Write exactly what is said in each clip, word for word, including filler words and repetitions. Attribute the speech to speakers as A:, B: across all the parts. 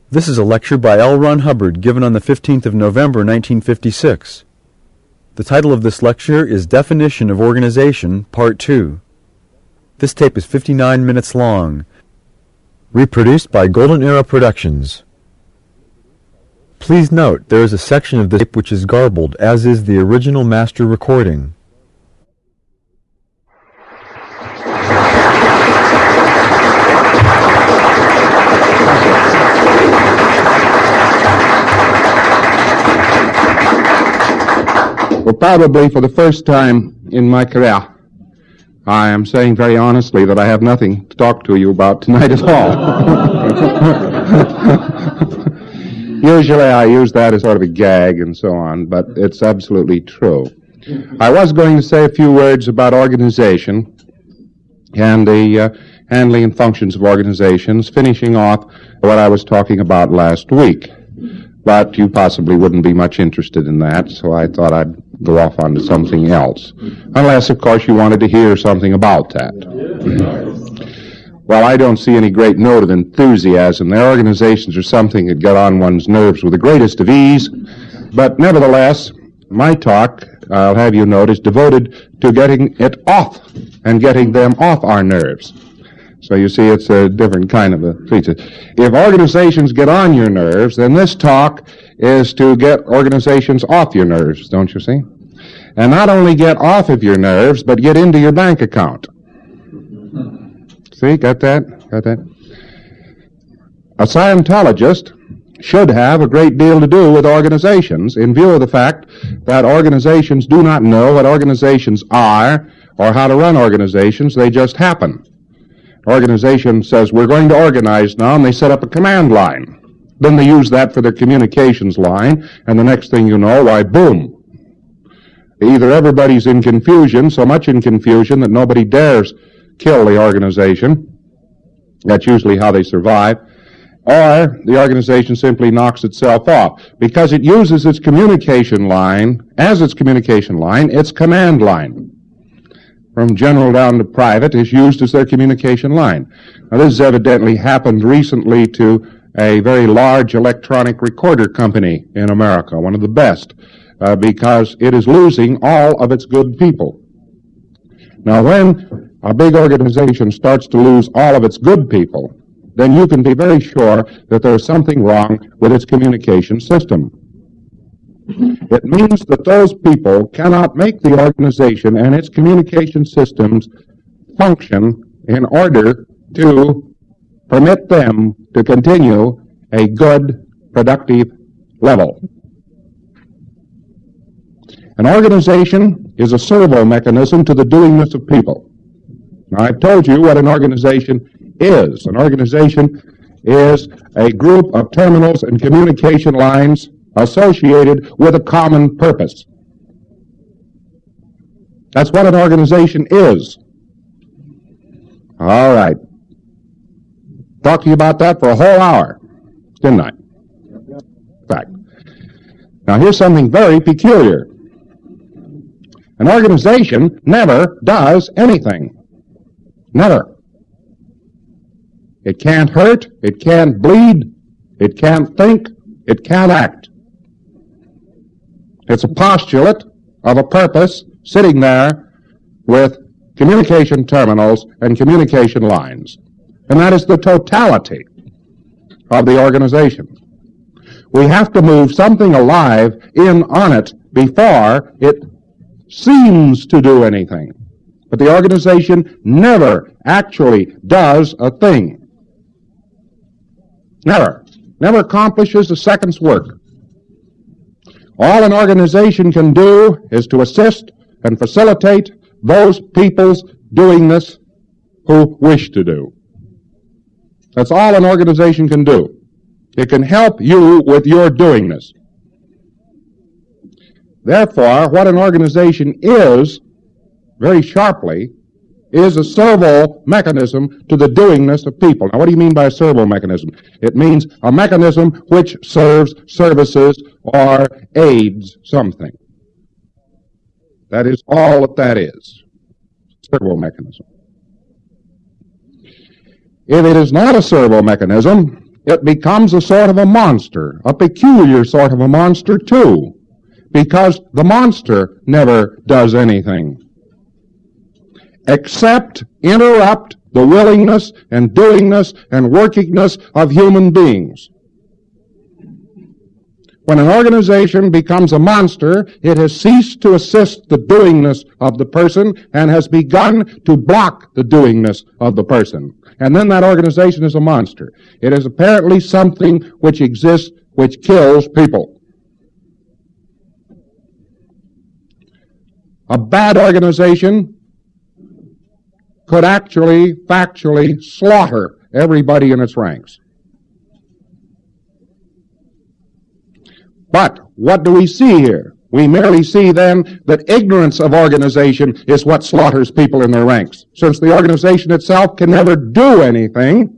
A: This is a lecture by L. Ron Hubbard given on the fifteenth of November, nineteen fifty-six. The title of this lecture is Definition of Organization, Part two. This tape is fifty-nine minutes long. Reproduced by Golden Era Productions. Please note, there is a section of this tape which is garbled, as is the original master recording.
B: Well, probably for the first time in my career, I am saying very honestly that I have nothing to talk to you about tonight at all. Usually I use that as sort of a gag and so on, but it's absolutely true. I was going to say a few words about organization and the uh, handling and functions of organizations, finishing off what I was talking about last week. But you possibly wouldn't be much interested in that, so I thought I'd go off onto something else. Unless, of course, you wanted to hear something about that. Well, I don't see any great note of enthusiasm. Their organizations are something that get on one's nerves with the greatest of ease. But nevertheless, my talk, I'll have you note, is devoted to getting it off and getting them off our nerves. So you see, it's a different kind of a feature. If organizations get on your nerves, then this talk is to get organizations off your nerves, don't you see? And not only get off of your nerves, but get into your bank account. See, got that? Got that? A Scientologist should have a great deal to do with organizations in view of the fact that organizations do not know what organizations are or how to run organizations. They just happen. Organization says, we're going to organize now, and they set up a command line. Then they use that for their communications line, and the next thing you know, why, boom. Either everybody's in confusion, so much in confusion that nobody dares kill the organization. That's usually how they survive. Or the organization simply knocks itself off. Because it uses its communication line, as its communication line, its command line. From general down to private, is used as their communication line. Now, this has evidently happened recently to a very large electronic recorder company in America, one of the best, uh, because it is losing all of its good people. Now, when a big organization starts to lose all of its good people, then you can be very sure that there's something wrong with its communication system. It means that those people cannot make the organization and its communication systems function in order to permit them to continue a good, productive level. An organization is a servo mechanism to the doingness of people. Now, I've told you what an organization is. An organization is a group of terminals and communication lines associated with a common purpose. That's what an organization is. All right. Talked to you about that for a whole hour, didn't I? In fact. Now here's something very peculiar. An organization never does anything. Never. It can't hurt, it can't bleed, it can't think, it can't act. It's a postulate of a purpose sitting there with communication terminals and communication lines. And that is the totality of the organization. We have to move something alive in on it before it seems to do anything. But the organization never actually does a thing. Never. Never accomplishes a second's work. All an organization can do is to assist and facilitate those people's doing this who wish to do. That's all an organization can do. It can help you with your doing this. Therefore, what an organization is, very sharply, is a servo mechanism to the doingness of people. Now, what do you mean by a servo mechanism? It means a mechanism which serves, services, or aids something. That is all that that is. Servo mechanism. If it is not a servo mechanism, it becomes a sort of a monster, a peculiar sort of a monster too, because the monster never does anything except interrupt the willingness and doingness and workingness of human beings. When an organization becomes a monster, it has ceased to assist the doingness of the person and has begun to block the doingness of the person. And then that organization is a monster. It is apparently something which exists, which kills people. A bad organization could actually, factually slaughter everybody in its ranks. But what do we see here? We merely see then that ignorance of organization is what slaughters people in their ranks. Since the organization itself can never do anything,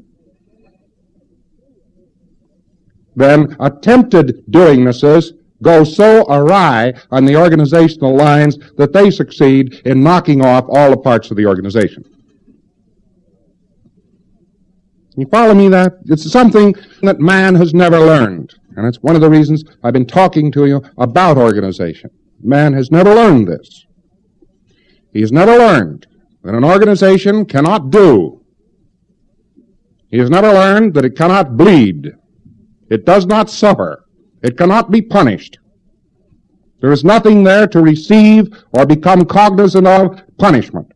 B: then attempted doingnesses go so awry on the organizational lines that they succeed in knocking off all the parts of the organization. You follow me that? It's something that man has never learned. And it's one of the reasons I've been talking to you about organization. Man has never learned this. He has never learned that an organization cannot do. He has never learned that it cannot bleed. It does not suffer. It cannot be punished. There is nothing there to receive or become cognizant of punishment.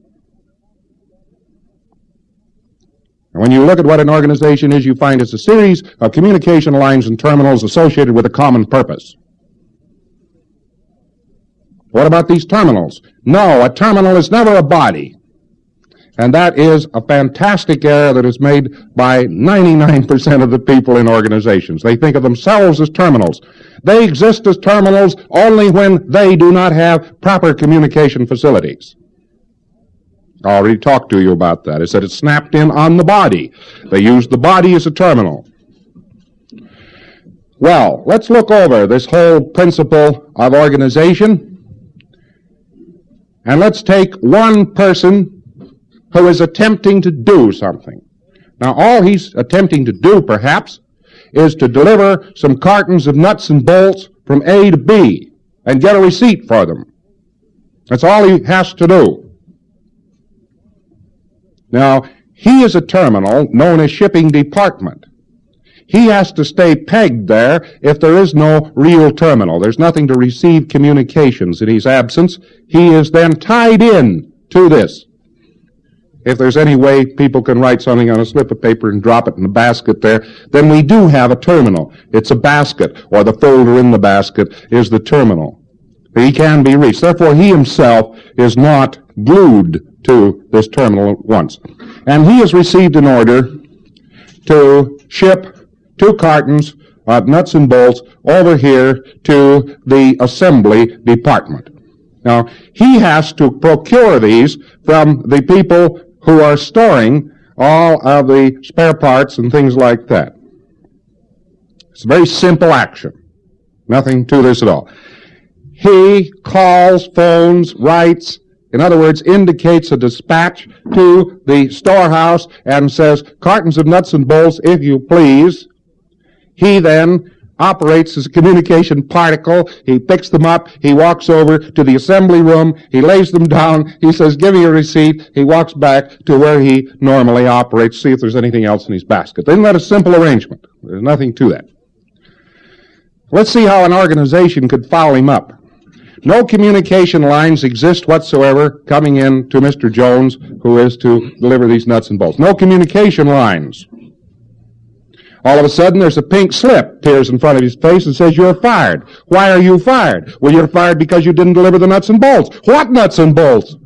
B: And when you look at what an organization is, you find it's a series of communication lines and terminals associated with a common purpose. What about these terminals? No, a terminal is never a body. And that is a fantastic error that is made by ninety-nine percent of the people in organizations. They think of themselves as terminals. They exist as terminals only when they do not have proper communication facilities. I already talked to you about that. I said it's snapped in on the body. They use the body as a terminal. Well, let's look over this whole principle of organization, and let's take one person who is attempting to do something. Now, all he's attempting to do, perhaps, is to deliver some cartons of nuts and bolts from A to B and get a receipt for them. That's all he has to do. Now, he is a terminal known as shipping department. He has to stay pegged there if there is no real terminal. There's nothing to receive communications in his absence. He is then tied in to this. If there's any way people can write something on a slip of paper and drop it in the basket there, then we do have a terminal. It's a basket, or the folder in the basket is the terminal. He can be reached. Therefore, he himself is not glued to this terminal at once. And he has received an order to ship two cartons of nuts and bolts over here to the assembly department. Now, he has to procure these from the people who are storing all of the spare parts and things like that. It's a very simple action. Nothing to this at all. He calls, phones, writes, in other words, indicates a dispatch to the storehouse and says, cartons of nuts and bolts, if you please. He then operates as a communication particle. He picks them up. He walks over to the assembly room. He lays them down. He says, give me a receipt. He walks back to where he normally operates, see if there's anything else in his basket. Isn't that a simple arrangement? There's nothing to that. Let's see how an organization could follow him up. No communication lines exist whatsoever coming in to Mister Jones, who is to deliver these nuts and bolts. No communication lines. All of a sudden, there's a pink slip appears in front of his face and says, you're fired. Why are you fired? Well, you're fired because you didn't deliver the nuts and bolts. What nuts and bolts?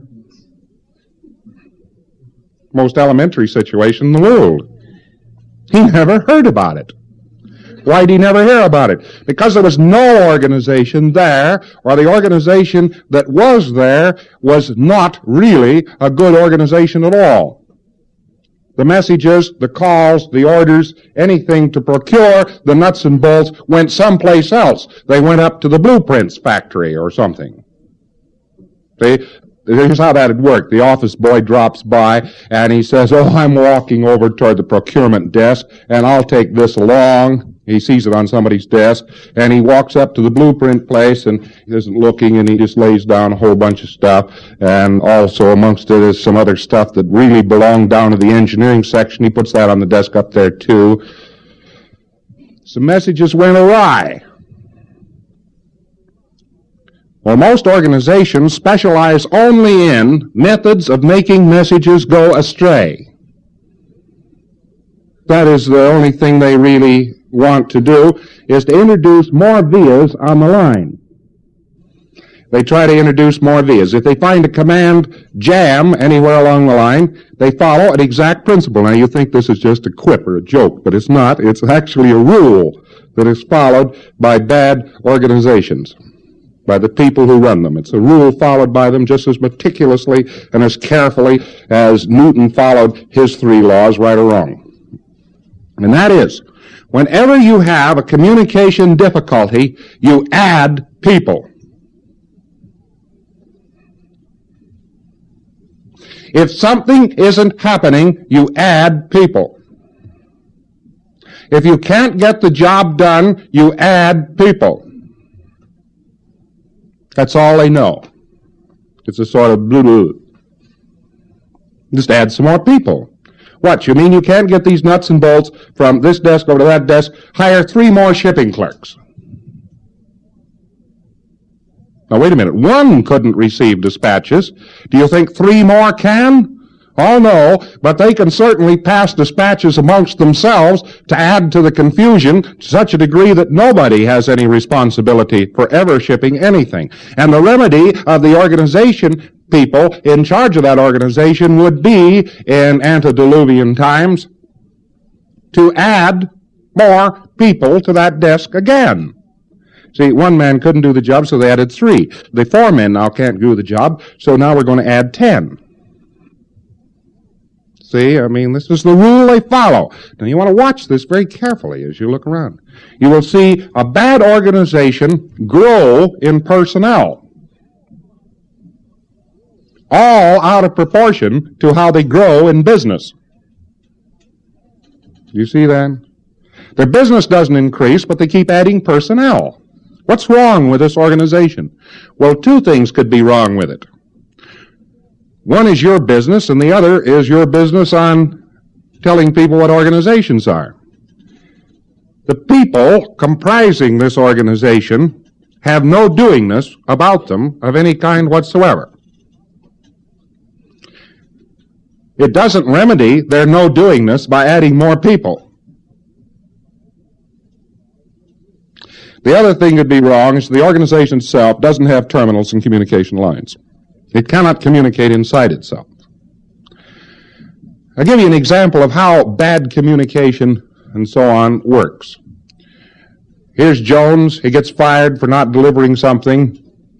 B: Most elementary situation in the world. He never heard about it. Why did he never hear about it? Because there was no organization there, or the organization that was there was not really a good organization at all. The messages, the calls, the orders, anything to procure the nuts and bolts went someplace else. They went up to the blueprints factory or something. See, here's how that would work. The office boy drops by and he says, oh, I'm walking over toward the procurement desk and I'll take this along. He sees it on somebody's desk and he walks up to the blueprint place and he isn't looking and he just lays down a whole bunch of stuff. And also amongst it is some other stuff that really belonged down to the engineering section. He puts that on the desk up there too. Some messages went awry. Well, most organizations specialize only in methods of making messages go astray. That is the only thing they really want to do, is to introduce more vias on the line. They try to introduce more vias. If they find a command jam anywhere along the line, they follow an exact principle. Now, you think this is just a quip or a joke, but it's not. It's actually a rule that is followed by bad organizations, by the people who run them. It's a rule followed by them just as meticulously and as carefully as Newton followed his three laws, right or wrong. And that is, whenever you have a communication difficulty, you add people. If something isn't happening, you add people. If you can't get the job done, you add people. That's all they know. It's a sort of blue. Just add some more people. What, you mean you can't get these nuts and bolts from this desk over to that desk? Hire three more shipping clerks. Now, wait a minute. One couldn't receive dispatches. Do you think three more can? Oh, no, but they can certainly pass dispatches amongst themselves to add to the confusion to such a degree that nobody has any responsibility for ever shipping anything. And the remedy of the organization people in charge of that organization would be, in antediluvian times, to add more people to that desk again. See, one man couldn't do the job, so they added three. The four men now can't do the job, so now we're going to add ten. See, I mean, this is the rule they follow. Now, you want to watch this very carefully as you look around. You will see a bad organization grow in personnel, all out of proportion to how they grow in business. You see that? Their business doesn't increase, but they keep adding personnel. What's wrong with this organization? Well, two things could be wrong with it. One is your business, and the other is your business on telling people what organizations are. The people comprising this organization have no doingness about them of any kind whatsoever. It doesn't remedy their no-doingness by adding more people. The other thing that would be wrong is the organization itself doesn't have terminals and communication lines. It cannot communicate inside itself. I'll give you an example of how bad communication and so on works. Here's Jones. He gets fired for not delivering something.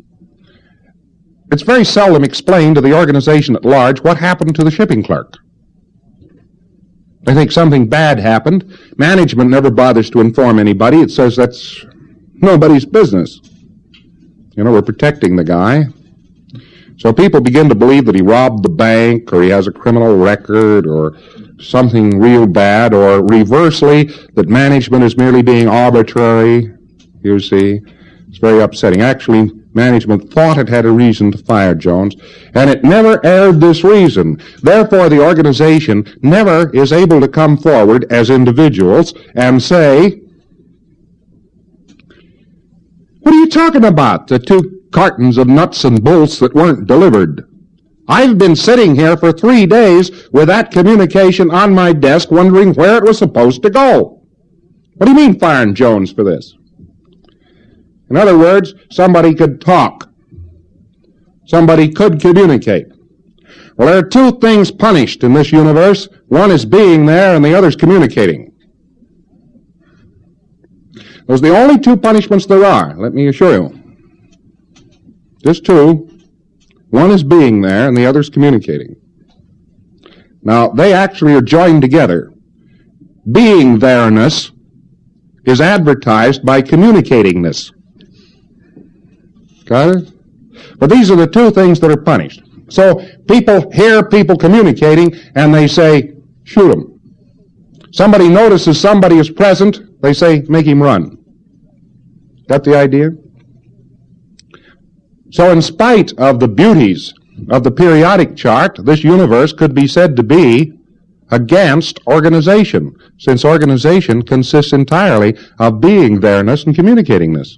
B: It's very seldom explained to the organization at large what happened to the shipping clerk. They think something bad happened. Management never bothers to inform anybody. It says that's nobody's business. You know, we're protecting the guy. So people begin to believe that he robbed the bank, or he has a criminal record, or something real bad, or reversely, that management is merely being arbitrary. You see, it's very upsetting. Actually, management thought it had a reason to fire Jones, and it never aired this reason. Therefore, the organization never is able to come forward as individuals and say, what are you talking about? The two cartons of nuts and bolts that weren't delivered. I've been sitting here for three days with that communication on my desk wondering where it was supposed to go. What do you mean firing Jones for this? In other words, somebody could talk. Somebody could communicate. Well, there are two things punished in this universe. One is being there and the other is communicating. Those are the only two punishments there are, let me assure you. Just two. One is being there and the other is communicating. Now, they actually are joined together. Being there-ness is advertised by communicating-ness. Got it? But these are the two things that are punished. So people hear people communicating and they say, shoot him. Somebody notices somebody is present, they say, make him run. Got the idea? So in spite of the beauties of the periodic chart, this universe could be said to be against organization, since organization consists entirely of being there-ness and communicating-ness.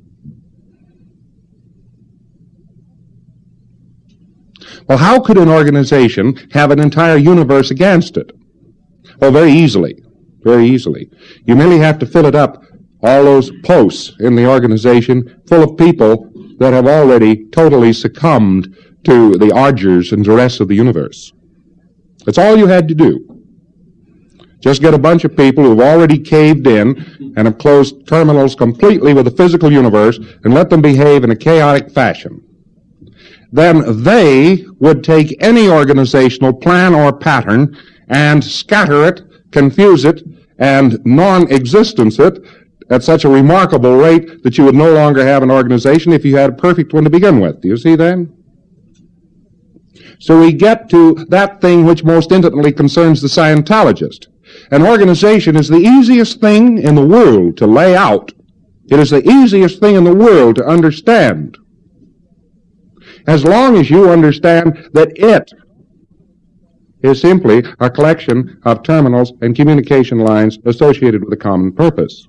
B: Well, how could an organization have an entire universe against it? Well, very easily. Very easily. You merely have to fill it up, all those posts in the organization, full of people that have already totally succumbed to the ardours and duress of the universe. That's all you had to do. Just get a bunch of people who've already caved in and have closed terminals completely with the physical universe and let them behave in a chaotic fashion. Then they would take any organizational plan or pattern and scatter it, confuse it, and non-existence it at such a remarkable rate that you would no longer have an organization if you had a perfect one to begin with. Do you see that? So we get to that thing which most intimately concerns the Scientologist. An organization is the easiest thing in the world to lay out. It is the easiest thing in the world to understand. As long as you understand that it is simply a collection of terminals and communication lines associated with a common purpose.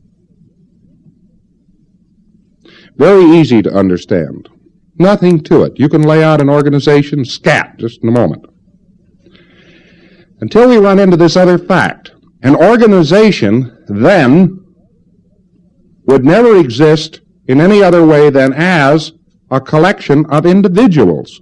B: Very easy to understand. Nothing to it. You can lay out an organization scat just in a moment. Until we run into this other fact. An organization then would never exist in any other way than as a collection of individuals.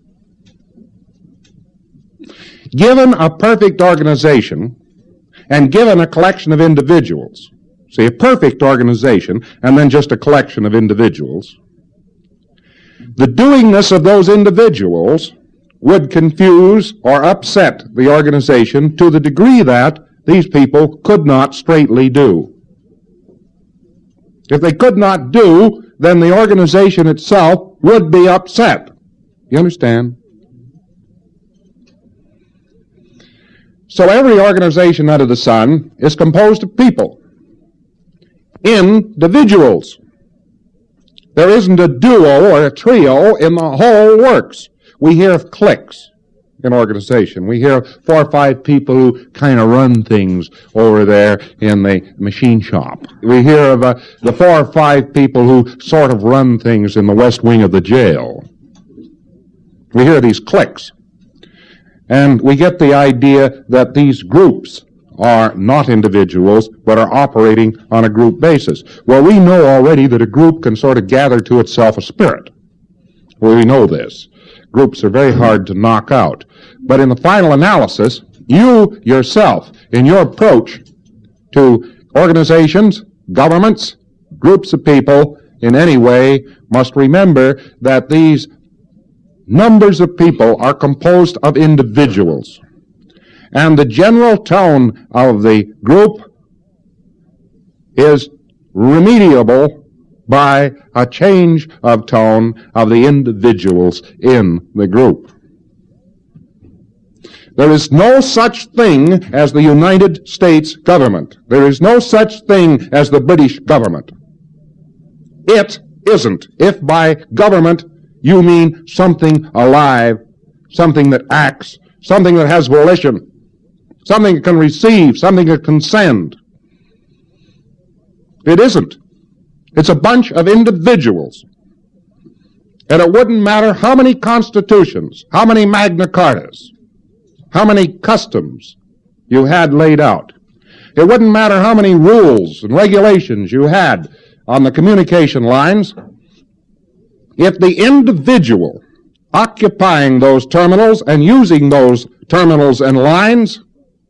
B: Given a perfect organization and given a collection of individuals, see, a perfect organization and then just a collection of individuals, the doingness of those individuals would confuse or upset the organization to the degree that these people could not straightly do. If they could not do, then the organization itself would be upset. You understand? So every organization under the sun is composed of people, individuals. There isn't a duo or a trio in the whole works. We hear of cliques in organization. We hear of four or five people who kind of run things over there in the machine shop. We hear of uh, the four or five people who sort of run things in the west wing of the jail. We hear these cliques. And we get the idea that these groups are not individuals, but are operating on a group basis. Well, we know already that a group can sort of gather to itself a spirit. Well, we know this. Groups are very hard to knock out. But in the final analysis, you yourself, in your approach to organizations, governments, groups of people, in any way, must remember that these numbers of people are composed of individuals. And the general tone of the group is remediable by a change of tone of the individuals in the group. There is no such thing as the United States government. There is no such thing as the British government. It isn't. If by government you mean something alive, something that acts, something that has volition, something that can receive, something that can send. It isn't. It's a bunch of individuals. And it wouldn't matter how many constitutions, how many Magna Cartas, how many customs you had laid out. It wouldn't matter how many rules and regulations you had on the communication lines. If the individual occupying those terminals and using those terminals and lines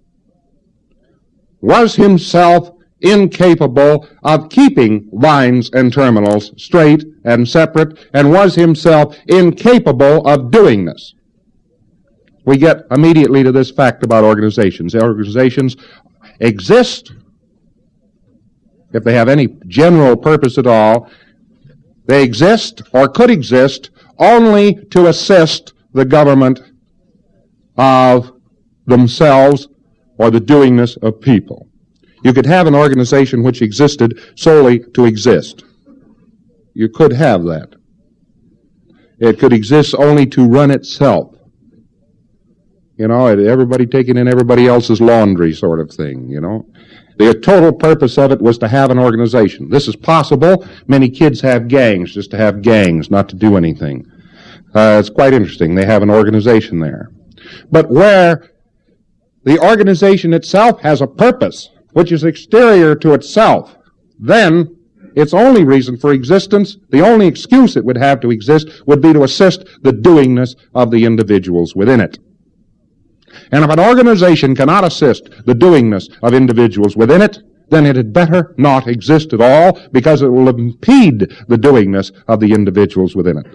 B: was himself incapable of keeping lines and terminals straight and separate, and was himself incapable of doing this, we get immediately to this fact about organizations. Organizations exist, if they have any general purpose at all, they exist or could exist only to assist the government of themselves or the doingness of people. You could have an organization which existed solely to exist. You could have that. It could exist only to run itself. You know, everybody taking in everybody else's laundry sort of thing, you know. The total purpose of it was to have an organization. This is possible. Many kids have gangs just to have gangs, not to do anything. Uh, it's quite interesting. They have an organization there. But where the organization itself has a purpose, which is exterior to itself, then its only reason for existence, the only excuse it would have to exist, would be to assist the doingness of the individuals within it. And if an organization cannot assist the doingness of individuals within it, then it had better not exist at all, because it will impede the doingness of the individuals within it.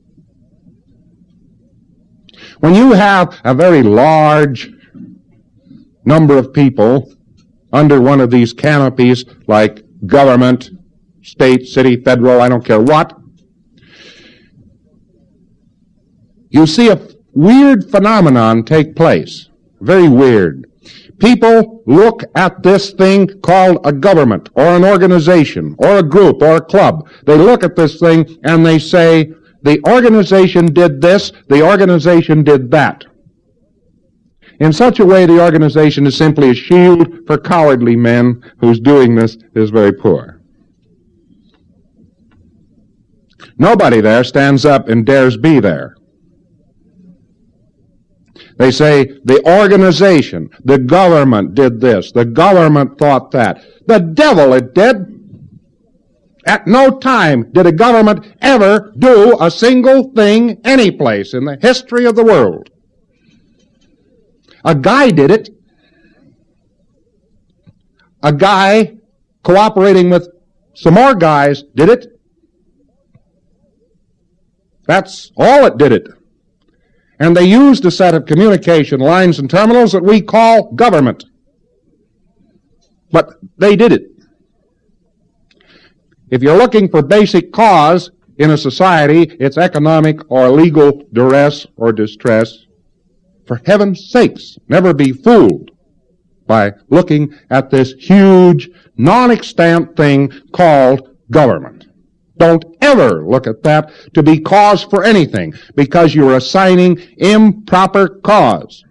B: When you have a very large number of people under one of these canopies, like government, state, city, federal, I don't care what, you see a weird phenomenon take place. Very weird. People look at this thing called a government or an organization or a group or a club. They look at this thing and they say, the organization did this, the organization did that. In such a way, the organization is simply a shield for cowardly men whose doingness is very poor. Nobody there stands up and dares be there. They say, the organization, the government did this, the government thought that. The devil it did. At no time did a government ever do a single thing anyplace in the history of the world. A guy did it. A guy cooperating with some more guys did it. That's all it did it. And they used a set of communication lines and terminals that we call government. But they did it. If you're looking for basic cause in a society, it's economic or legal duress or distress. For heaven's sakes, never be fooled by looking at this huge, non-extant thing called government. Don't ever look at that to be cause for anything, because you're assigning improper cause.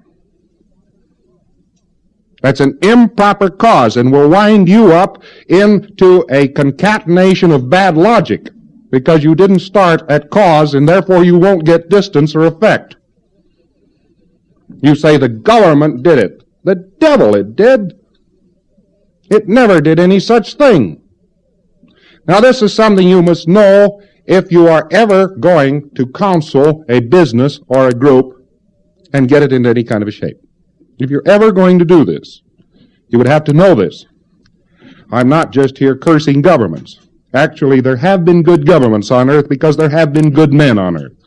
B: That's an improper cause, and will wind you up into a concatenation of bad logic, because you didn't start at cause, and therefore you won't get distance or effect. You say the government did it. The devil it did. It never did any such thing. Now, this is something you must know if you are ever going to counsel a business or a group and get it into any kind of a shape. If you're ever going to do this, you would have to know this. I'm not just here cursing governments. Actually, there have been good governments on earth because there have been good men on earth.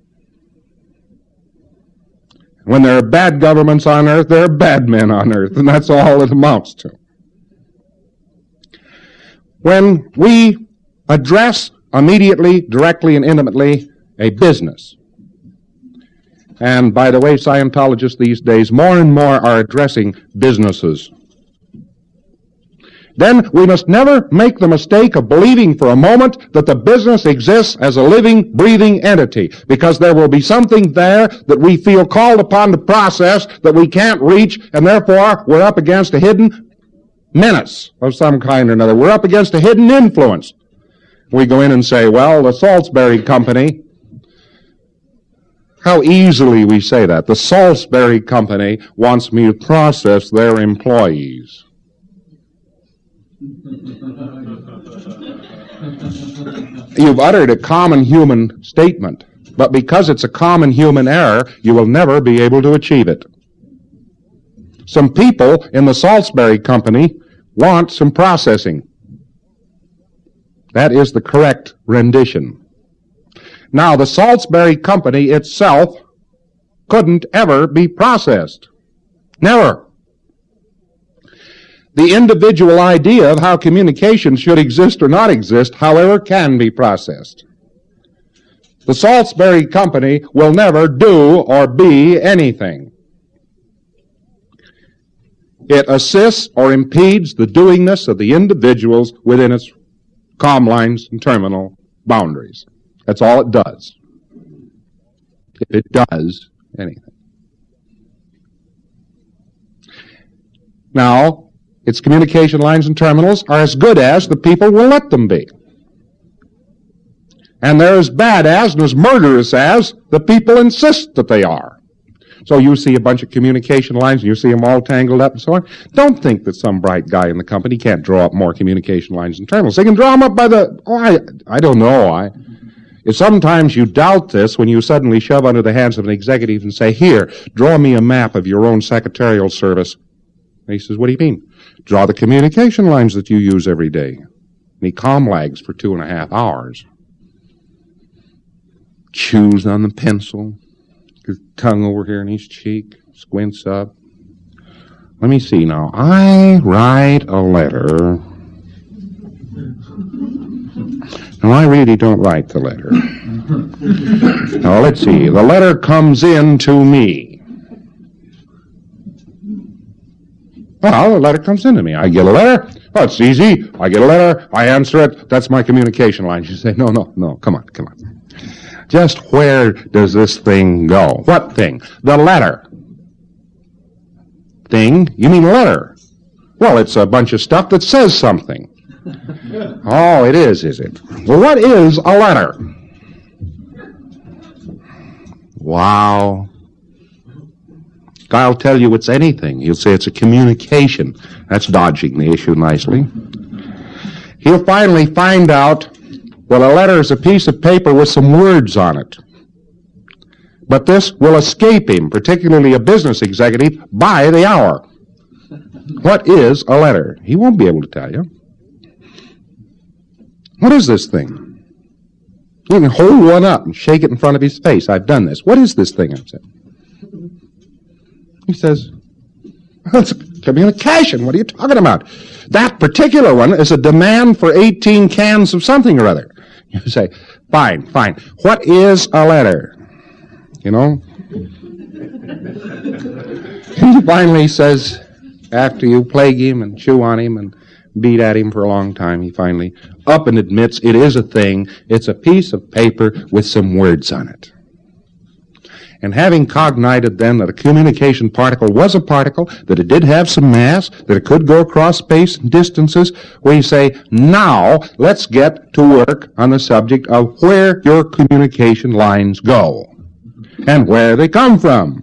B: When there are bad governments on earth, there are bad men on earth, and that's all it amounts to. When we address immediately, directly, and intimately a business, and by the way, Scientologists these days more and more are addressing businesses, then we must never make the mistake of believing for a moment that the business exists as a living, breathing entity, because there will be something there that we feel called upon to process that we can't reach, and therefore we're up against a hidden menace of some kind or another. We're up against a hidden influence. We go in and say, well, the Salisbury Company, how easily we say that. The Salisbury Company wants me to process their employees. You've uttered a common human statement, but because it's a common human error, you will never be able to achieve it. Some people in the Salisbury Company want some processing. That is the correct rendition. Now, the Salisbury Company itself couldn't ever be processed. Never. The individual idea of how communication should exist or not exist, however, can be processed. The Salisbury Company will never do or be anything. It assists or impedes the doingness of the individuals within its comm lines and terminal boundaries. That's all it does. If it does anything. Now, its communication lines and terminals are as good as the people will let them be. And they're as bad as and as murderous as the people insist that they are. So you see a bunch of communication lines, and you see them all tangled up and so on. Don't think that some bright guy in the company can't draw up more communication lines and terminals. They can draw them up by the, oh, I, I don't know. I, if sometimes you doubt this when you suddenly shove under the hands of an executive and say, here, draw me a map of your own secretarial service. And he says, what do you mean? Draw the communication lines that you use every day. And he comm-lags for two and a half hours. Chews on the pencil. His tongue over here in his cheek, squints up. Let me see now. I write a letter. No, I really don't write the letter. Now, let's see. The letter comes in to me. Well, the letter comes in to me. I get a letter. Oh, it's easy. I get a letter. I answer it. That's my communication line. You say, no, no, no. Come on, come on. Just where does this thing go? What thing? The letter. Thing? You mean letter? Well, it's a bunch of stuff that says something. Oh, it is, is it? Well, what is a letter? Wow. I'll tell you it's anything. He'll say it's a communication. That's dodging the issue nicely. He'll finally find out, well, a letter is a piece of paper with some words on it. But this will escape him, particularly a business executive, by the hour. What is a letter? He won't be able to tell you. What is this thing? You can hold one up and shake it in front of his face. I've done this. What is this thing? I said. He says, well, it's communication. What are you talking about? That particular one is a demand for eighteen cans of something or other. You say, fine, fine. What is a letter? You know? He finally says, after you plague him and chew on him and beat at him for a long time, he finally up and admits it is a thing. It's a piece of paper with some words on it. And having cognited then that a communication particle was a particle, that it did have some mass, that it could go across space and distances, we say, now let's get to work on the subject of where your communication lines go and where they come from.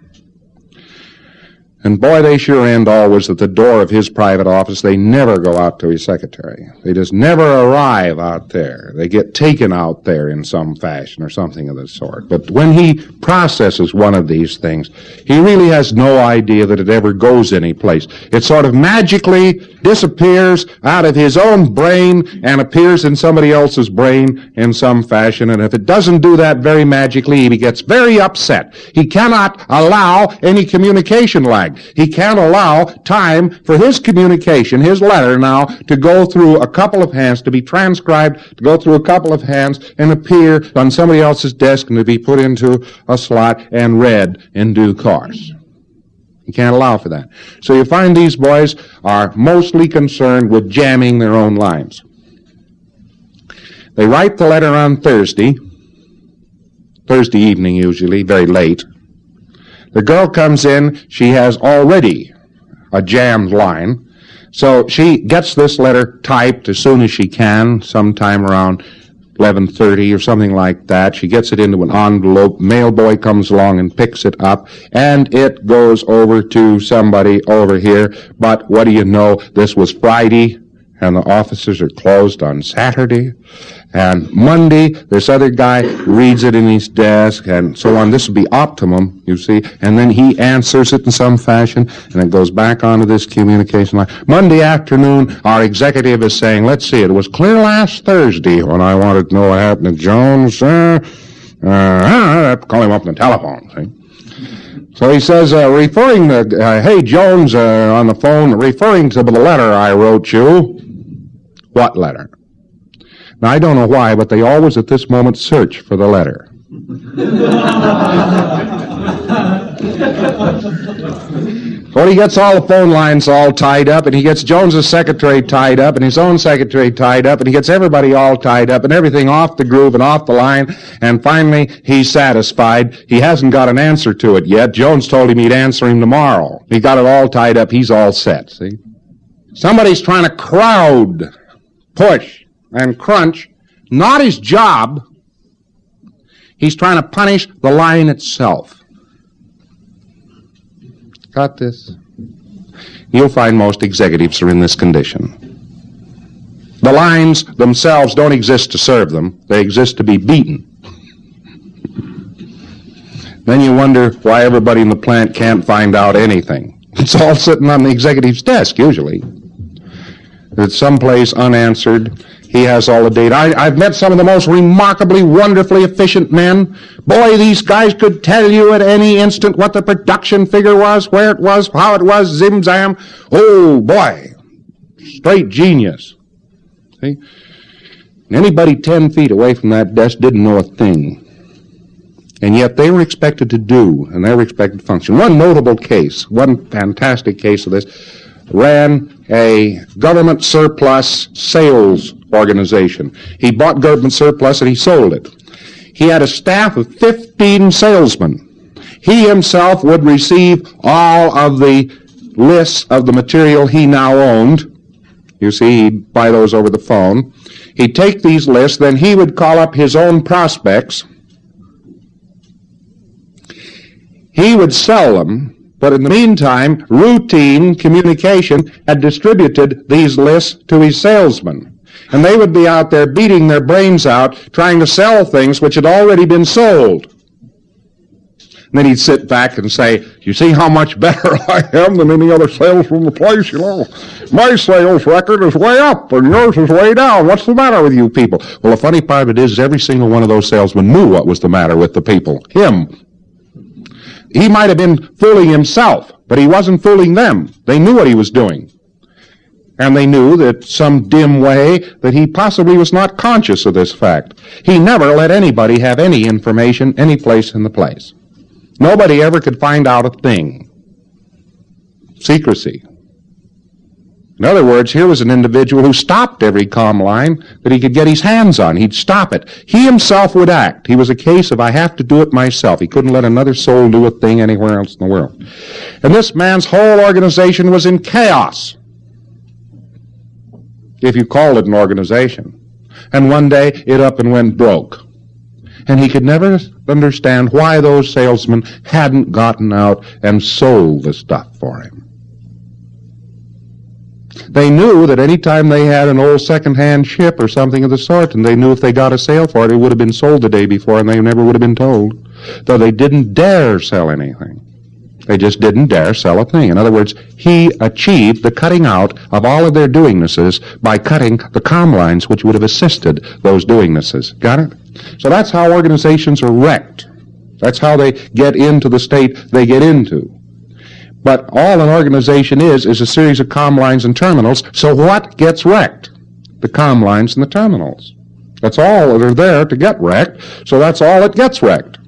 B: And boy, they sure end always at the door of his private office. They never go out to his secretary. They just never arrive out there. They get taken out there in some fashion or something of the sort. But when he processes one of these things, he really has no idea that it ever goes anyplace. It sort of magically disappears out of his own brain and appears in somebody else's brain in some fashion. And if it doesn't do that very magically, he gets very upset. He cannot allow any communication lag. He can't allow time for his communication, his letter now, to go through a couple of hands, to be transcribed, to go through a couple of hands and appear on somebody else's desk and to be put into a slot and read in due course. You can't allow for that. So you find these boys are mostly concerned with jamming their own lines. They write the letter on Thursday, Thursday evening usually, very late. The girl comes in, she has already a jammed line, so she gets this letter typed as soon as she can, sometime around eleven thirty or something like that. She gets it into an envelope, mail boy comes along and picks it up, and it goes over to somebody over here. But what do you know, this was Friday, and the offices are closed on Saturday. And Monday, this other guy reads it in his desk and so on. This would be optimum, you see. And then he answers it in some fashion, and it goes back onto this communication line. Monday afternoon, our executive is saying, let's see, it was clear last Thursday when I wanted to know what happened to Jones. Uh, uh, call him up on the telephone, see. So he says, uh, referring to, uh, hey, Jones, uh, on the phone, referring to the letter I wrote you. What letter? Now, I don't know why, but they always at this moment search for the letter. So he gets all the phone lines all tied up, and he gets Jones's secretary tied up, and his own secretary tied up, and he gets everybody all tied up, and everything off the groove and off the line, and finally he's satisfied. He hasn't got an answer to it yet. Jones told him he'd answer him tomorrow. He got it all tied up. He's all set, see? Somebody's trying to crowd, push, and crunch. Not his job. He's trying to punish the line itself. Got this? You'll find most executives are in this condition. The lines themselves don't exist to serve them. They exist to be beaten. Then you wonder why everybody in the plant can't find out anything. It's all sitting on the executive's desk, usually. It's someplace unanswered. He has all the data. I, I've met some of the most remarkably, wonderfully efficient men. Boy, these guys could tell you at any instant what the production figure was, where it was, how it was, zim-zam. Oh, boy. Straight genius. See? Anybody ten feet away from that desk didn't know a thing. And yet they were expected to do, and they were expected to function. One notable case, one fantastic case of this, ran a government surplus sales organization. He bought government surplus and he sold it. He had a staff of fifteen salesmen. He himself would receive all of the lists of the material he now owned. You see, he'd buy those over the phone. He'd take these lists, then he would call up his own prospects. He would sell them. But in the meantime, routine communication had distributed these lists to his salesmen. And they would be out there beating their brains out, trying to sell things which had already been sold. And then he'd sit back and say, you see how much better I am than any other salesman in the place, you know? My sales record is way up and yours is way down. What's the matter with you people? Well, the funny part of it is every single one of those salesmen knew what was the matter with the people. Him. He might have been fooling himself, but he wasn't fooling them. They knew what he was doing. And they knew that some dim way that he possibly was not conscious of this fact. He never let anybody have any information any place in the place. Nobody ever could find out a thing. Secrecy. In other words, here was an individual who stopped every comm line that he could get his hands on. He'd stop it. He himself would act. He was a case of I have to do it myself. He couldn't let another soul do a thing anywhere else in the world. And this man's whole organization was in chaos, if you called it an organization. And one day it up and went broke. And he could never understand why those salesmen hadn't gotten out and sold the stuff for him. They knew that any time they had an old second-hand ship or something of the sort, and they knew if they got a sale for it, it would have been sold the day before, and they never would have been told. Though they didn't dare sell anything. They just didn't dare sell a thing. In other words, he achieved the cutting out of all of their doingnesses by cutting the comm lines which would have assisted those doingnesses. Got it? So that's how organizations are wrecked. That's how they get into the state they get into. But all an organization is, is a series of comm lines and terminals. So what gets wrecked? The comm lines and the terminals. That's all that are there to get wrecked, so that's all that gets wrecked.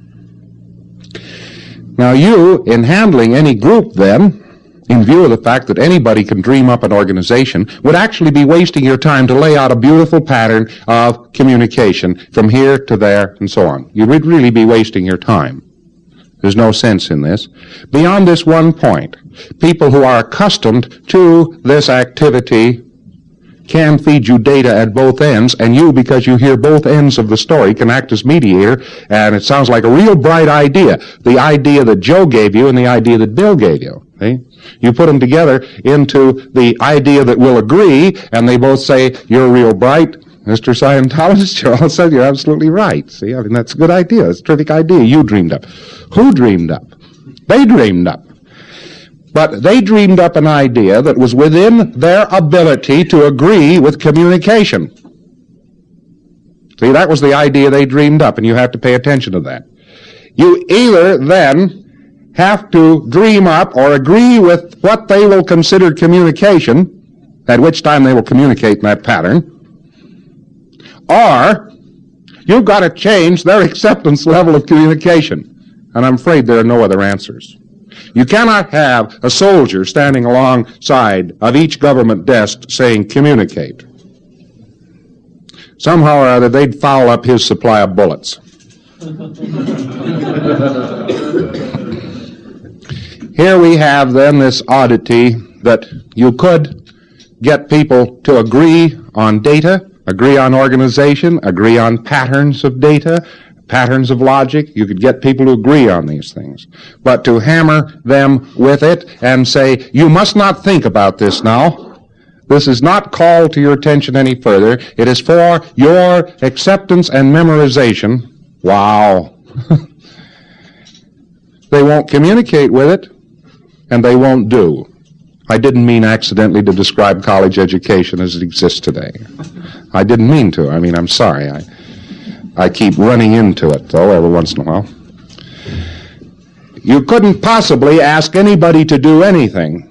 B: Now you, in handling any group then, in view of the fact that anybody can dream up an organization, would actually be wasting your time to lay out a beautiful pattern of communication from here to there and so on. You would really be wasting your time. There's no sense in this. Beyond this one point, people who are accustomed to this activity can feed you data at both ends, and you, because you hear both ends of the story, can act as mediator, and it sounds like a real bright idea. The idea that Joe gave you and the idea that Bill gave you. See? You put them together into the idea that will agree, and they both say, you're real bright, Mister Scientologist, you're all said you're absolutely right. See, I mean, that's a good idea. It's a terrific idea you dreamed up. Who dreamed up? They dreamed up. But they dreamed up an idea that was within their ability to agree with communication. See, that was the idea they dreamed up, and you have to pay attention to that. You either then have to dream up or agree with what they will consider communication, at which time they will communicate in that pattern, or you've got to change their acceptance level of communication. And I'm afraid there are no other answers. You cannot have a soldier standing alongside of each government desk saying, communicate. Somehow or other, they'd foul up his supply of bullets. Here we have then this oddity that you could get people to agree on data, agree on organization, agree on patterns of data, patterns of logic. You could get people to agree on these things. But to hammer them with it and say, you must not think about this now. This is not called to your attention any further. It is for your acceptance and memorization. Wow. They won't communicate with it, and they won't do. I didn't mean accidentally to describe college education as it exists today. I didn't mean to. I mean, I'm sorry. I, I keep running into it, though, every once in a while. You couldn't possibly ask anybody to do anything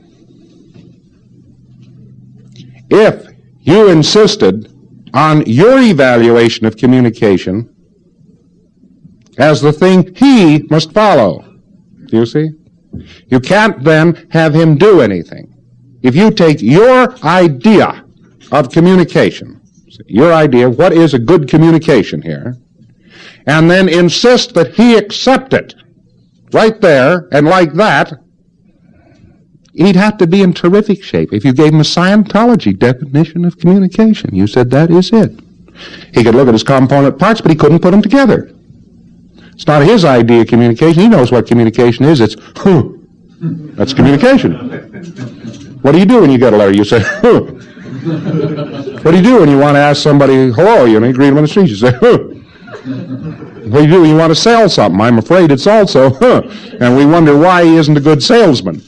B: if you insisted on your evaluation of communication as the thing he must follow. Do you see? You can't then have him do anything. If you take your idea of communication, your idea of what is a good communication here, and then insist that he accept it right there and like that, he'd have to be in terrific shape. If you gave him a Scientology definition of communication, you said that is it. He could look at his component parts, but he couldn't put them together. It's not his idea of communication. He knows what communication is. It's, huh. That's communication. What do you do when you get a letter? You say, huh. What do you do when you want to ask somebody hello? You know, you greet them on the street. You say, huh. What do you do when you want to sell something? I'm afraid it's also, huh. And we wonder why he isn't a good salesman.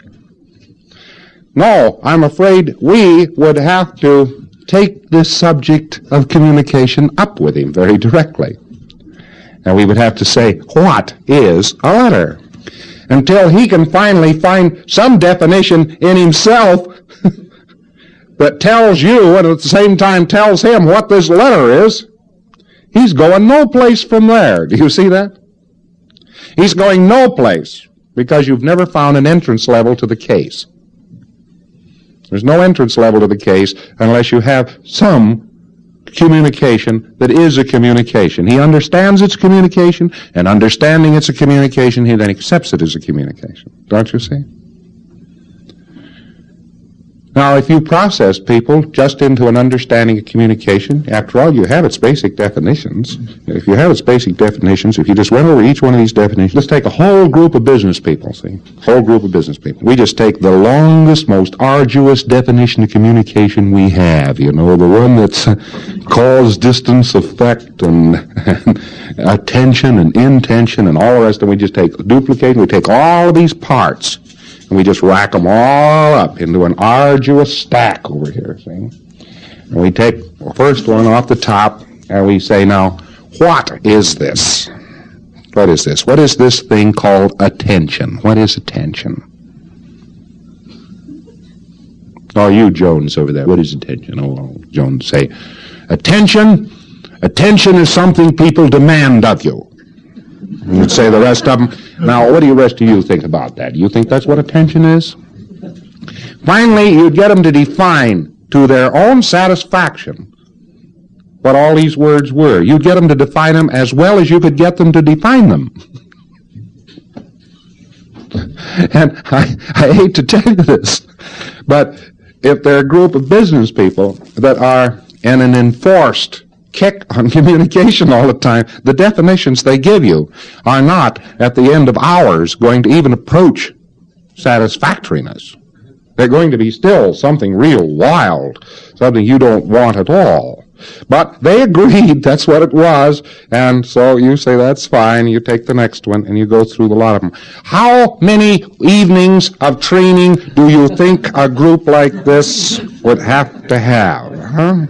B: No, I'm afraid we would have to take this subject of communication up with him very directly. And we would have to say, what is a letter? Until he can finally find some definition in himself that tells you and at the same time tells him what this letter is, he's going no place from there. Do you see that? He's going no place because you've never found an entrance level to the case. There's no entrance level to the case unless you have some communication that is a communication. He understands it's communication, and understanding it's a communication, he then accepts it as a communication. Don't you see? Now, if you process people just into an understanding of communication, after all, you have its basic definitions. If you have its basic definitions, if you just went over each one of these definitions, let's take a whole group of business people, see? Whole group of business people. We just take the longest, most arduous definition of communication we have, you know, the one that's uh, cause, distance, effect, and, and attention, and intention, and all the rest, and we just take, duplicate, and we take all of these parts, and we just rack them all up into an arduous stack over here, see? And we take the first one off the top, and we say, now, what is this? What is this? What is this thing called attention? What is attention? Oh, you, Jones, over there, what is attention? Oh, Jones, say, attention, attention is something people demand of you. And you'd say the rest of them. Now, what do the rest of you think about that? You think that's what attention is? Finally, you'd get them to define to their own satisfaction what all these words were. You'd get them to define them as well as you could get them to define them. And I, I hate to tell you this, but if they're a group of business people that are in an enforced kick on communication all the time, the definitions they give you are not, at the end of hours, going to even approach satisfactoriness. They're going to be still something real wild, something you don't want at all. But they agreed that's what it was, and so you say that's fine, you take the next one, and you go through the lot of them. How many evenings of training do you think a group like this would have to have, huh?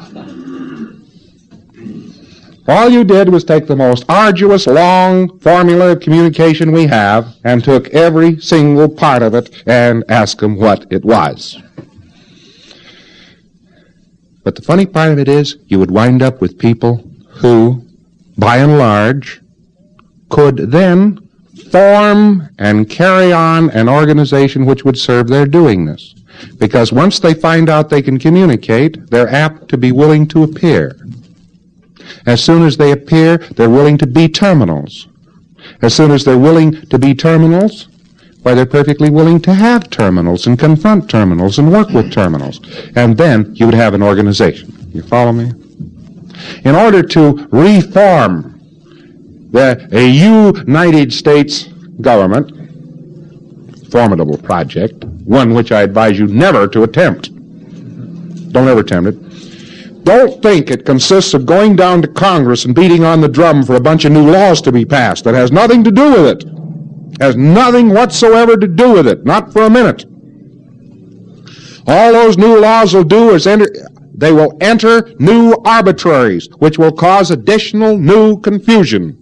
B: All you did was take the most arduous, long formula of communication we have and took every single part of it and asked them what it was. But the funny part of it is, you would wind up with people who, by and large, could then form and carry on an organization which would serve their doing this. Because once they find out they can communicate, they're apt to be willing to appear. As soon as they appear, they're willing to be terminals. As soon as they're willing to be terminals, why, they're perfectly willing to have terminals and confront terminals and work with terminals. And then you would have an organization. You follow me? In order to reform the a United States government, formidable project, one which I advise you never to attempt. Don't ever attempt it. Don't think it consists of going down to Congress and beating on the drum for a bunch of new laws to be passed. That has nothing to do with it. Has nothing whatsoever to do with it. Not for a minute. All those new laws will do is enter, they will enter new arbitraries, which will cause additional new confusion.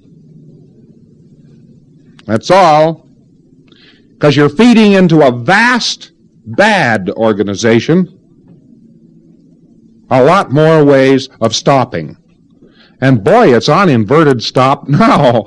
B: That's all. Because you're feeding into a vast, bad organization a lot more ways of stopping. And boy, it's on inverted stop now.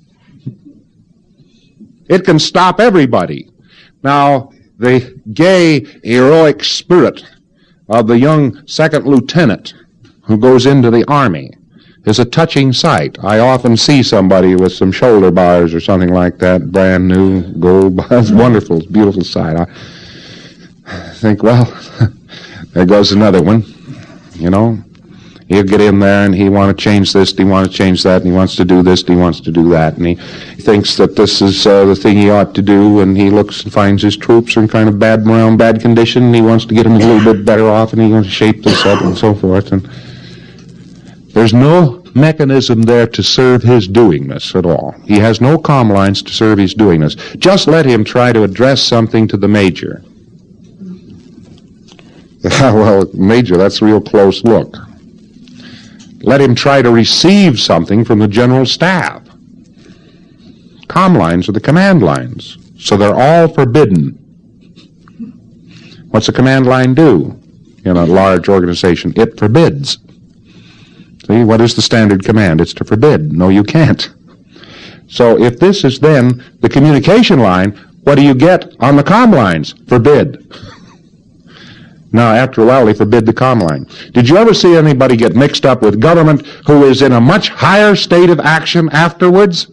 B: It can stop everybody. Now, the gay, heroic spirit of the young second lieutenant who goes into the Army is a touching sight. I often see somebody with some shoulder bars or something like that, brand new gold bars. Wonderful, beautiful sight. I think, well, there goes another one. You know, he'll get in there and he want to change this, and he want to change that, and he wants to do this, and he wants to do that, and he thinks that this is uh, the thing he ought to do, and he looks and finds his troops are in kind of bad morale, bad condition, and he wants to get them a little bit better off, and he wants to shape this up and so forth. And there's no mechanism there to serve his doingness at all. He has no comm lines to serve his doingness. Just let him try to address something to the major. Well, Major, that's a real close look. Let him try to receive something from the general staff. Comm lines are the command lines, so they're all forbidden. What's a command line do in a large organization? It forbids. See, what is the standard command? It's to forbid. No, you can't. So if this is then the communication line, what do you get on the comm lines? Forbid. Now, after a while, they forbid the comm line. Did you ever see anybody get mixed up with government who is in a much higher state of action afterwards?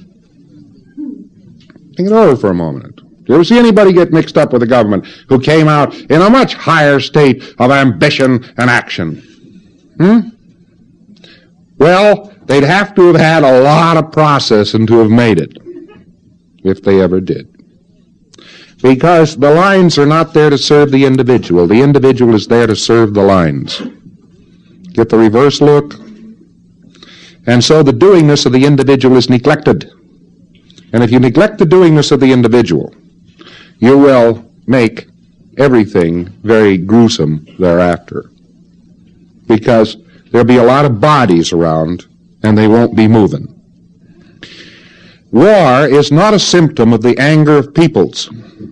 B: Think it over for a moment. Did you ever see anybody get mixed up with the government who came out in a much higher state of ambition and action? Hmm? Well, they'd have to have had a lot of processing to have made it, if they ever did. Because the lines are not there to serve the individual. The individual is there to serve the lines. Get the reverse look? And so the doingness of the individual is neglected. And if you neglect the doingness of the individual, you will make everything very gruesome thereafter. Because there'll be a lot of bodies around, and they won't be moving. War is not a symptom of the anger of peoples.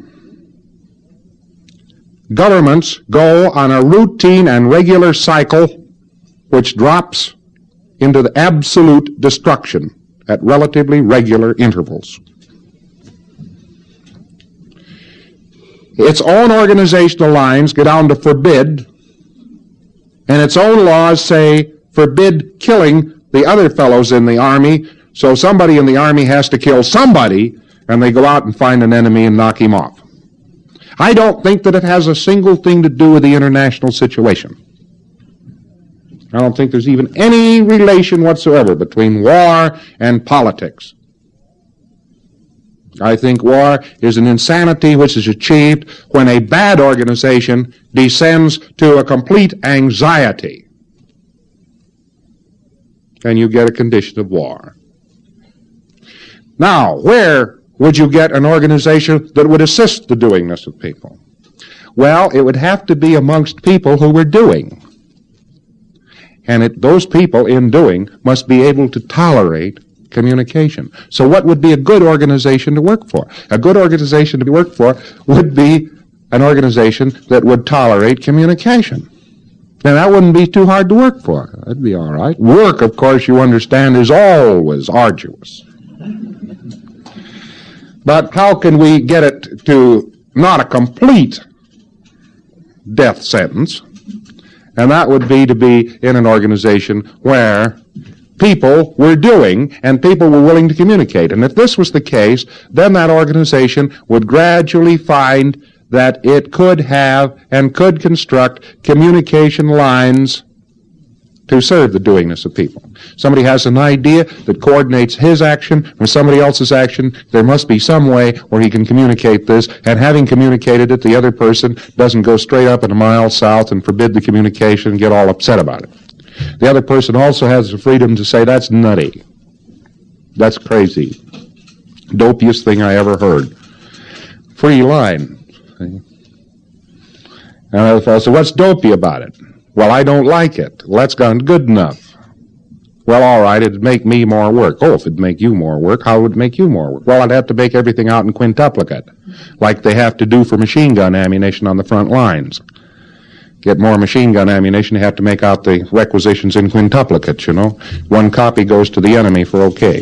B: Governments go on a routine and regular cycle which drops into the absolute destruction at relatively regular intervals. Its own organizational lines go down to forbid, and its own laws say forbid killing the other fellows in the army, so somebody in the army has to kill somebody, and they go out and find an enemy and knock him off. I don't think that it has a single thing to do with the international situation. I don't think there's even any relation whatsoever between war and politics. I think war is an insanity which is achieved when a bad organization descends to a complete anxiety, and you get a condition of war. Now, where would you get an organization that would assist the doingness of people? Well, it would have to be amongst people who were doing. And it, those people in doing must be able to tolerate communication. So what would be a good organization to work for? A good organization to work for would be an organization that would tolerate communication. then that wouldn't be too hard to work for. That'd be all right. Work, of course, you understand, is always arduous. But how can we get it to not a complete death sentence? And that would be to be in an organization where people were doing and people were willing to communicate. And if this was the case, then that organization would gradually find that it could have and could construct communication lines to serve the doingness of people. Somebody has an idea that coordinates his action with somebody else's action. There must be some way where he can communicate this, and having communicated it, the other person doesn't go straight up and a mile south and forbid the communication and get all upset about it. The other person also has the freedom to say, that's nutty. That's crazy. Dopiest thing I ever heard. Free line. And another fellow said, what's dopey about it? Well, I don't like it. Well, that's gone good enough. Well, all right, it'd make me more work. Oh, if it'd make you more work, how would it make you more work? Well, I'd have to make everything out in quintuplicate, like they have to do for machine gun ammunition on the front lines. Get more machine gun ammunition, you have to make out the requisitions in quintuplicate, you know. One copy goes to the enemy for okay.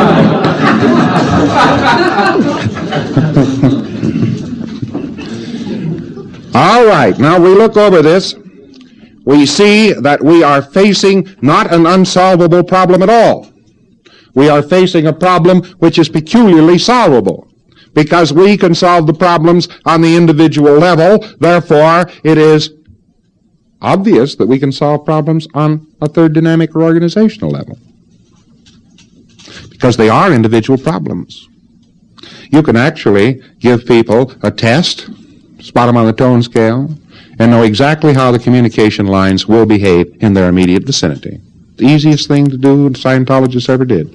B: All right, now we look over this. We see that we are facing not an unsolvable problem at all. We are facing a problem which is peculiarly solvable, because we can solve the problems on the individual level. Therefore, it is obvious that we can solve problems on a third dynamic or organizational level, because they are individual problems. You can actually give people a test, spot them on the tone scale, and know exactly how the communication lines will behave in their immediate vicinity. The easiest thing to do Scientologists ever did.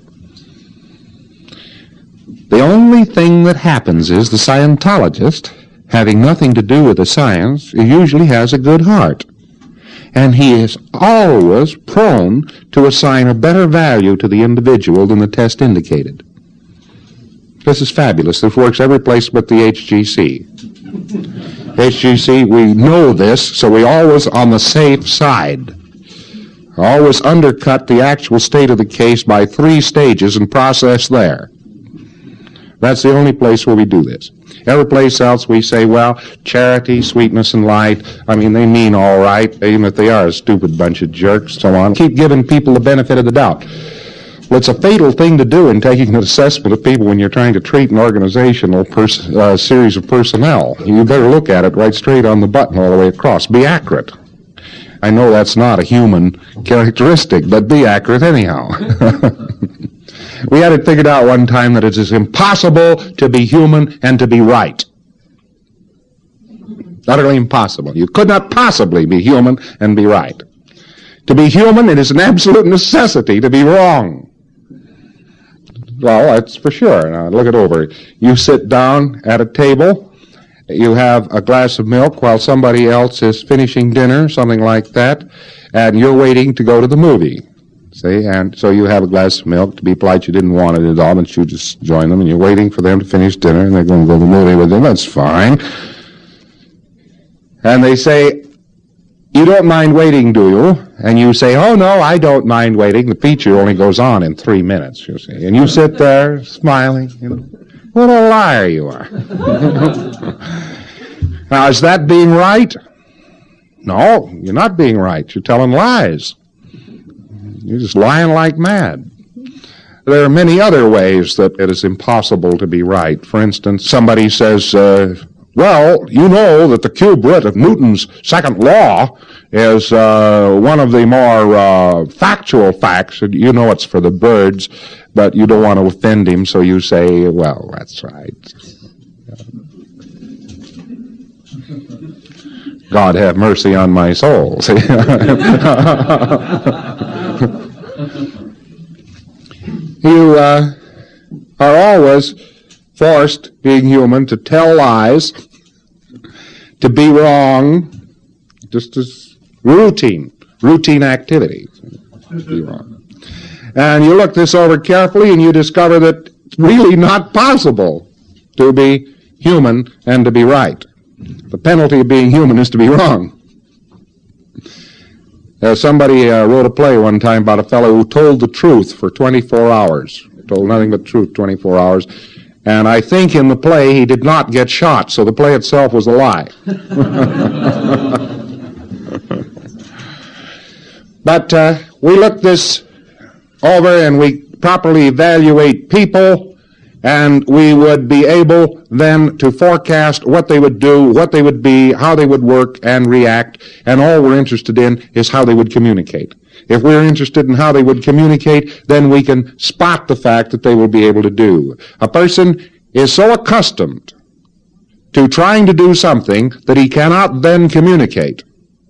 B: The only thing that happens is the Scientologist, having nothing to do with the science, usually has a good heart. And he is always prone to assign a better value to the individual than the test indicated. This is fabulous. This works every place but the H G C. H G C, we know this, so we always on the safe side. Always undercut the actual state of the case by three stages and process there. That's the only place where we do this. Every place else we say, well, charity, sweetness, and light, I mean, they mean all right, even if they are a stupid bunch of jerks, so on. Keep giving people the benefit of the doubt. Well, it's a fatal thing to do in taking an assessment of people when you're trying to treat an organizational pers- uh, series of personnel. You better look at it right straight on the button all the way across. Be accurate. I know that's not a human characteristic, but be accurate anyhow. We had it figured out one time that it is impossible to be human and to be right. Utterly impossible. You could not possibly be human and be right. To be human, it is an absolute necessity to be wrong. Well, that's for sure. Now, look it over. You sit down at a table, you have a glass of milk while somebody else is finishing dinner, something like that, and you're waiting to go to the movie. See, and so you have a glass of milk. To be polite, you didn't want it at all, but you just join them, and you're waiting for them to finish dinner, and they're going to go to the movie with them. That's fine. And they say, you don't mind waiting, do you? And you say, oh, no, I don't mind waiting. The feature only goes on in three minutes, you see. And you sit there smiling. You know, what a liar you are. Now, is that being right? No, you're not being right. You're telling lies. You're just lying like mad. There are many other ways that it is impossible to be right. For instance, somebody says, uh, well, you know that the cube root of Newton's second law is uh, one of the more uh, factual facts. You know it's for the birds, but you don't want to offend him, so you say, well, that's right. God have mercy on my soul. You uh, are always forced, being human, to tell lies, to be wrong, just as routine, routine activity. Be wrong. And you look this over carefully and you discover that it's really not possible to be human and to be right. The penalty of being human is to be wrong. Uh, somebody uh, wrote a play one time about a fellow who told the truth for twenty-four hours. Told nothing but truth twenty-four hours. And I think in the play he did not get shot, so the play itself was a lie. But uh, we look this over and we properly evaluate people, and we would be able then to forecast what they would do, what they would be, how they would work and react, and all we're interested in is how they would communicate. If we're interested in how they would communicate, then we can spot the fact that they will be able to do. A person is so accustomed to trying to do something that he cannot then communicate,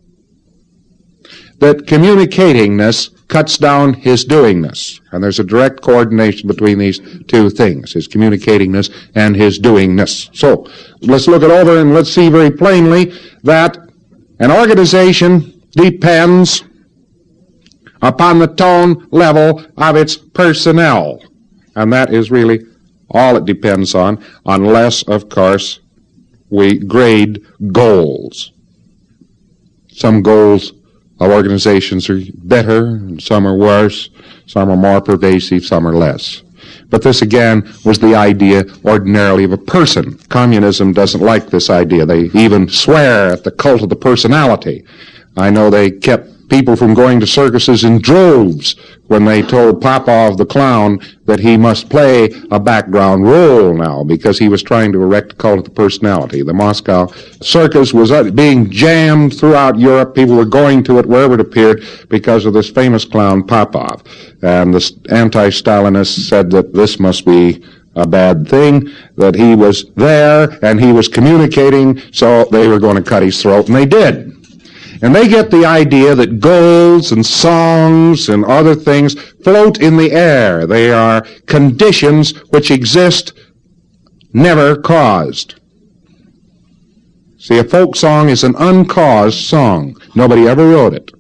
B: that communicatingness cuts down his doingness. And there's a direct coordination between these two things, his communicatingness and his doingness. So, let's look it over and let's see very plainly that an organization depends upon the tone level of its personnel. And that is really all it depends on, unless, of course, we grade goals. Some goals of organizations are better, and some are worse, some are more pervasive, some are less. But this, again, was the idea ordinarily of a person. Communism doesn't like this idea. They even swear at the cult of the personality. I know they kept people from going to circuses in droves when they told Popov the clown that he must play a background role now because he was trying to erect a cult of the personality. The Moscow circus was being jammed throughout Europe. People were going to it wherever it appeared because of this famous clown Popov. And the anti-Stalinists said that this must be a bad thing, that he was there and he was communicating, so they were going to cut his throat, and they did. And they get the idea that goals and songs and other things float in the air. They are conditions which exist, never caused. See, a folk song is an uncaused song. Nobody ever wrote it.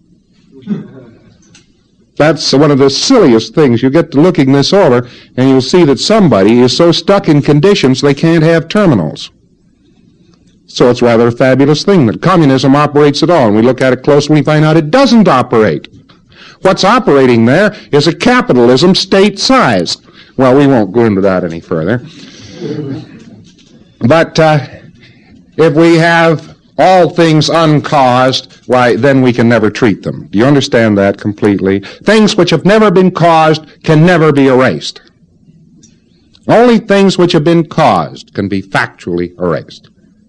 B: That's one of the silliest things. You get to looking this over, and you'll see that somebody is so stuck in conditions they can't have terminals. So it's rather a fabulous thing that communism operates at all. And we look at it closely and we find out it doesn't operate. What's operating there is a capitalism state size. Well, we won't go into that any further. But uh, if we have all things uncaused, why, then we can never treat them. Do you understand that completely? Things which have never been caused can never be erased. Only things which have been caused can be factually erased.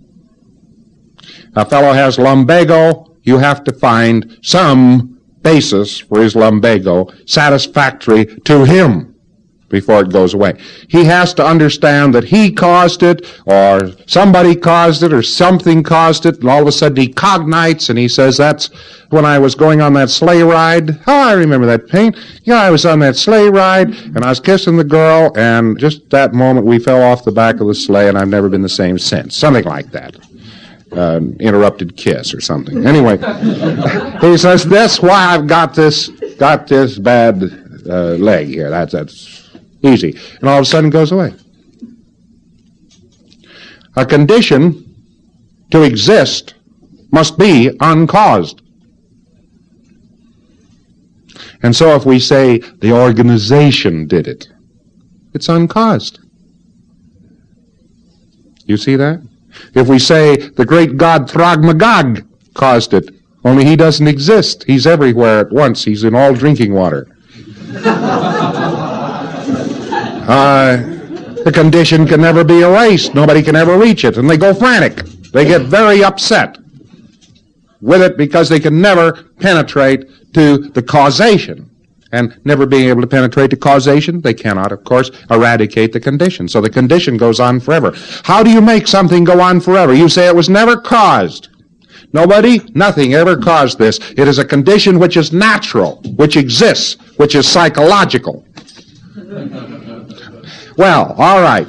B: A fellow has lumbago, you have to find some basis for his lumbago satisfactory to him before it goes away. He has to understand that he caused it, or somebody caused it, or something caused it, and all of a sudden he cognites and he says, that's when I was going on that sleigh ride. Oh, I remember that pain. Yeah, I was on that sleigh ride, and I was kissing the girl, and just that moment we fell off the back of the sleigh, and I've never been the same since. Something like that. Uh, interrupted kiss or something. Anyway, he says, that's why I've got this, got this bad uh, leg here. That's, that's easy. And all of a sudden it goes away. A condition to exist must be uncaused. And so if we say the organization did it, it's uncaused. You see that? If we say the great god Throg-Magog caused it, only he doesn't exist. He's everywhere at once. He's in all drinking water. uh, the condition can never be erased. Nobody can ever reach it. And they go frantic. They get very upset with it because they can never penetrate to the causation. And never being able to penetrate to causation, they cannot, of course, eradicate the condition. So the condition goes on forever. How do you make something go on forever? You say it was never caused. Nobody, nothing ever caused this. It is a condition which is natural, which exists, which is psychological. Well, all right.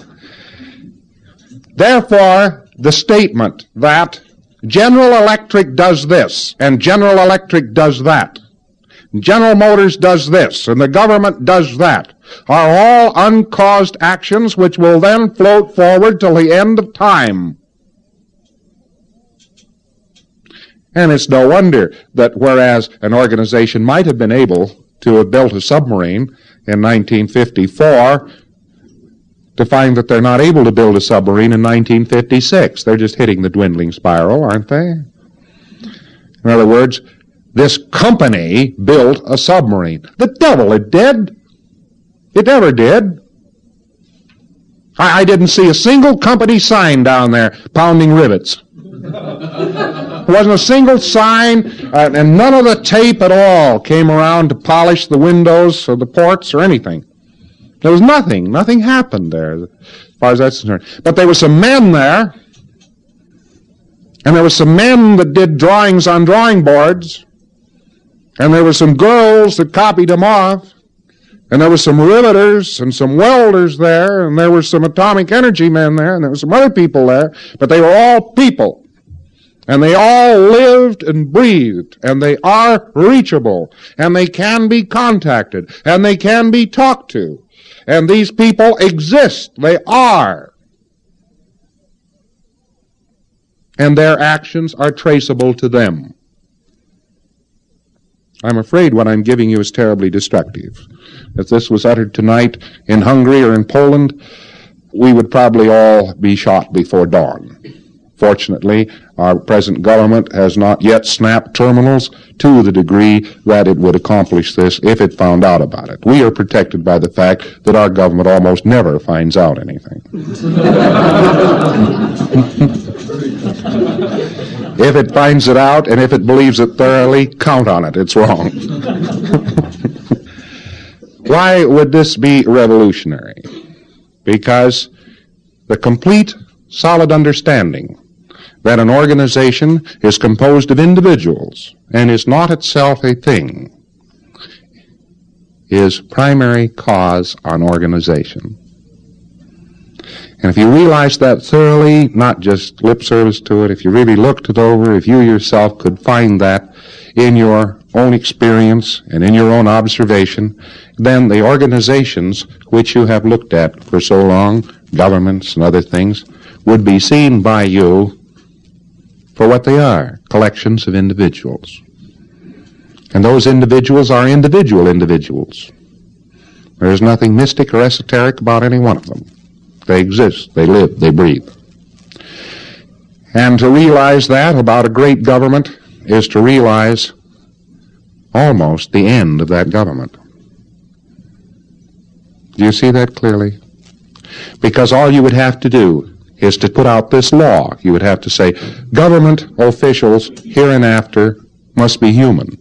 B: Therefore, the statement that General Electric does this and General Electric does that, General Motors does this, and the government does that, are all uncaused actions which will then float forward till the end of time. And it's no wonder that whereas an organization might have been able to have built a submarine in nineteen fifty-four, to find that they're not able to build a submarine in nineteen fifty-six. They're just hitting the dwindling spiral, aren't they? In other words, this company built a submarine. The devil, it did. It never did. I, I didn't see a single company sign down there pounding rivets. There wasn't a single sign, uh, and none of the tape at all came around to polish the windows or the ports or anything. There was nothing. Nothing happened there, as far as that's concerned. But there were some men there, and there were some men that did drawings on drawing boards, and there were some girls that copied them off, and there were some riveters and some welders there, and there were some atomic energy men there, and there were some other people there, but they were all people. And they all lived and breathed, and they are reachable, and they can be contacted, and they can be talked to. And these people exist. They are. And their actions are traceable to them. I'm afraid what I'm giving you is terribly destructive. If this was uttered tonight in Hungary or in Poland, we would probably all be shot before dawn. Fortunately, our present government has not yet snapped terminals to the degree that it would accomplish this if it found out about it. We are protected by the fact that our government almost never finds out anything. If it finds it out, and if it believes it thoroughly, count on it. It's wrong. Why would this be revolutionary? Because the complete, solid understanding that an organization is composed of individuals and is not itself a thing is primary cause on organization. And if you realize that thoroughly, not just lip service to it, if you really looked it over, if you yourself could find that in your own experience and in your own observation, then the organizations which you have looked at for so long, governments and other things, would be seen by you for what they are, collections of individuals. And those individuals are individual individuals. There is nothing mystic or esoteric about any one of them. They exist, they live, they breathe. And to realize that about a great government is to realize almost the end of that government. Do you see that clearly? Because all you would have to do is to put out this law. You would have to say, government officials hereinafter must be human,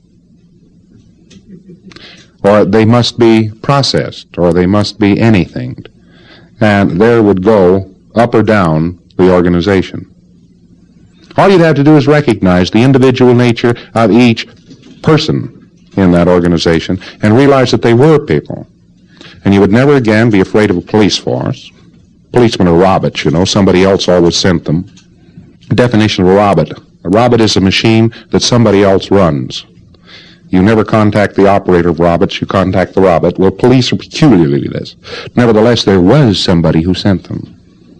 B: or they must be processed, or they must be anything. And there would go up or down the organization. All you'd have to do is recognize the individual nature of each person in that organization and realize that they were people. And you would never again be afraid of a police force. Policemen are robots, you know. Somebody else always sent them. The definition of a robot. A robot is a machine that somebody else runs. You never contact the operator of robots, you contact the robot. Well, police are peculiarly this. Nevertheless, there was somebody who sent them.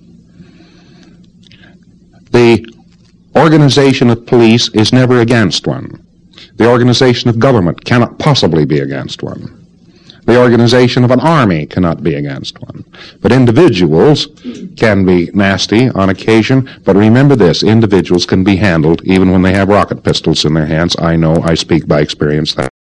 B: The organization of police is never against one. The organization of government cannot possibly be against one. The organization of an army cannot be against one. But individuals can be nasty on occasion, but remember this, individuals can be handled even when they have rocket pistols in their hands. I know, I speak by experience that.